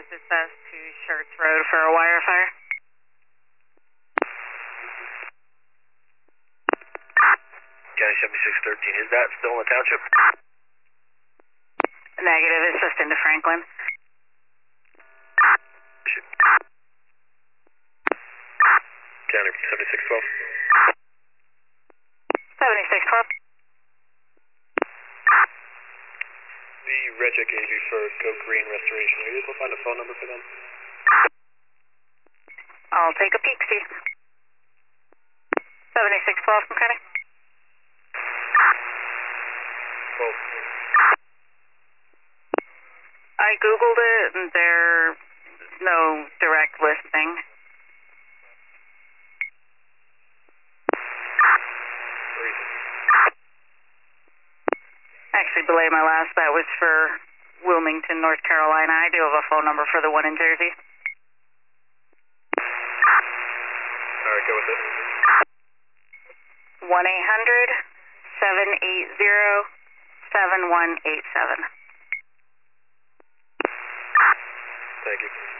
dispatch to Shirts Road for a wire fire. County 7613, is that still in the township? Negative, it's just into Franklin. County 7612. 7612. The red check gave you for Go Green Restoration. Are you able to find a phone number for them? I'll take a peek, see. 7612 from Kenny. Well, I Googled it and there's no direct listing. Actually, belay my last, that was for Wilmington, North Carolina. I do have a phone number for the one in Jersey. alright, go with it. 1-800-780-7187. Thank you.